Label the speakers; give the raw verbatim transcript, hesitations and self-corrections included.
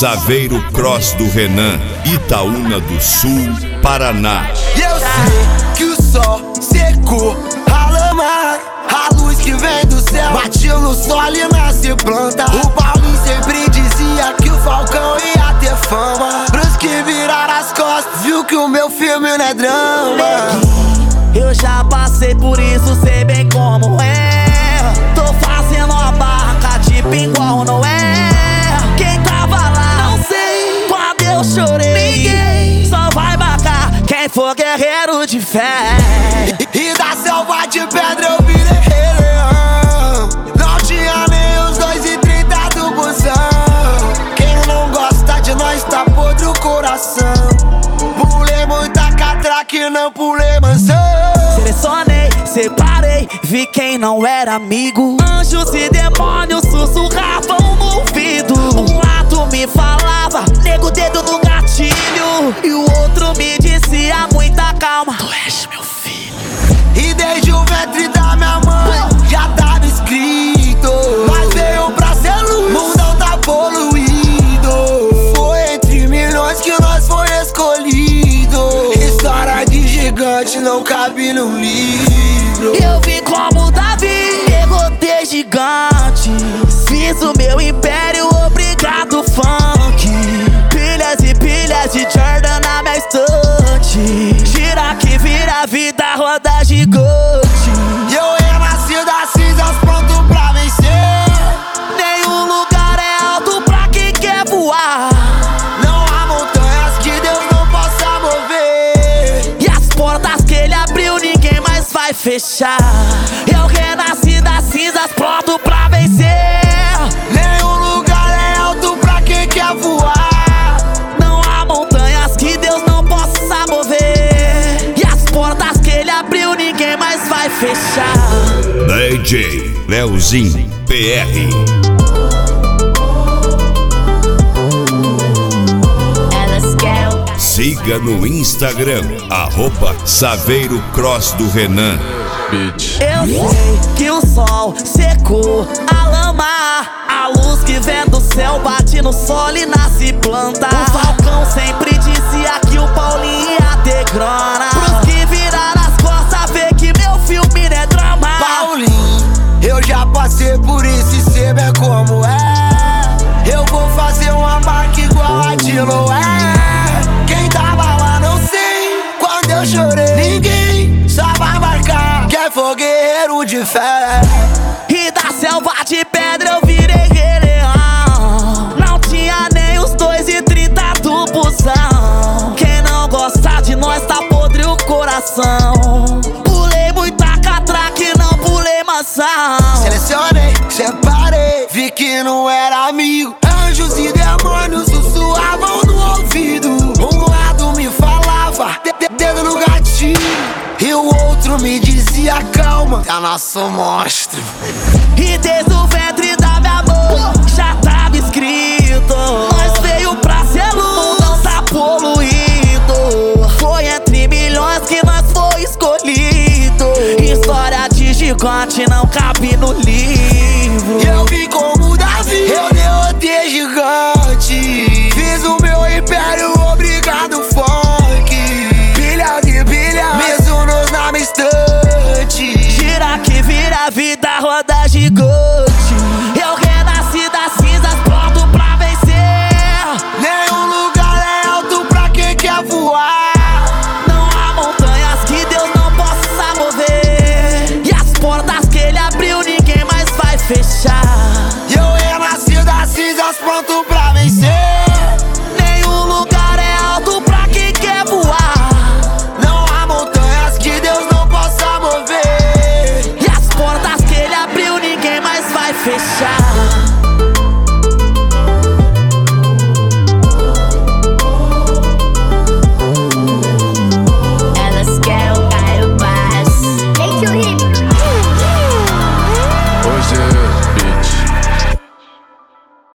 Speaker 1: Saveiro Cross do Renan, Itaúna do Sul, Paraná.
Speaker 2: E eu sei que o sol secou a lama, a luz que vem do céu bateu no solo e nasce planta. O Paulinho sempre dizia que o Falcão ia ter fama. Pros que viraram as costas, viu que o meu filme não é drama.
Speaker 3: Eu já passei por isso, sei bem como é. Tô fazendo a barraca de igual, não é? Quem tava lá, não sei. Quando eu chorei, ninguém. Só vai marcar quem for guerreiro de fé.
Speaker 2: E, e da selva de pedra eu virei rei leão. Não tinha nem os dois e trinta do busão. Quem não gosta de nós tá podre o coração. Pulei muita catraca e não pulei mansão.
Speaker 3: Selecionei, separei, vi quem não era amigo. Anjos e demônios sussurravam no ouvido. Um lado me falava, nego dedo no gatilho, e o outro me dizia muita calma, tu és meu filho.
Speaker 2: E desde o ventre da minha mãe já tava escrito, nós veio pra ser luz, o mundão tá poluído. Foi entre milhões que nós foi escolhido. História de gigante não cabe no livro.
Speaker 3: Eu vim como Davi, derrotei gigantes, fiz o meu império, obrigado funk. Pilhas e pilhas de Jordan na minha estante, gira que vira a vida, roda gigante.
Speaker 2: E eu renasci das cinzas pronto pra vencer.
Speaker 3: Nenhum lugar é alto pra quem quer voar.
Speaker 2: Não há montanhas que Deus não possa mover.
Speaker 3: E as portas que ele abriu ninguém mais vai fechar. Eu renasci das cinzas pronto pra vencer.
Speaker 2: Nenhum lugar é alto pra quem quer voar.
Speaker 3: Não há montanhas que Deus não possa mover. E as portas que ele abriu ninguém mais vai fechar.
Speaker 1: D J Leozinho P R. Siga no Instagram, arroba Saveiro Cross do Renan.
Speaker 3: Eu sei que o sol secou a lama, a luz que vem do céu bate no solo e nasce planta. O Falcão sempre dizia que o Paulinho ia ter grana. Pros que viraram as costas, vê que meu filme não é drama.
Speaker 2: Paulinho, eu já passei por isso e sei bem como é. Eu vou fazer uma marca igual a de Noé. Quem tava lá não sei, quando eu chorei ninguém. Só vai marcar quem for guerreiro de fé.
Speaker 3: E da selva de pedra eu virei rei leão. Não tinha nem os dois e trinta do busão. Quem não gosta de nós tá podre o coração. Pulei muita catraca e não pulei maçã.
Speaker 2: Selecionei, separei, vi que não era amigo. Anjos e demônios sussurravam no ouvido. Um lado me falava, de de dedo no gatilho, e o outro me dizia calma, é nosso monstro.
Speaker 3: E desde o ventre da minha mãe já tava escrito, nós veio pra ser luz, o mundão tá poluído. Foi entre milhões que nós foi escolhido. História de gigante não cabe no livro.
Speaker 2: E eu vim como Davi, eu derrotei gigante, fiz o meu império, obrigado funk. Pilhas e pilhas, mesunos na minha estante,
Speaker 3: gira que vira a vida, roda gigante. Eu renasci das cinzas pronto pra vencer.
Speaker 2: nenhum lugar é alto pra quem quer voar.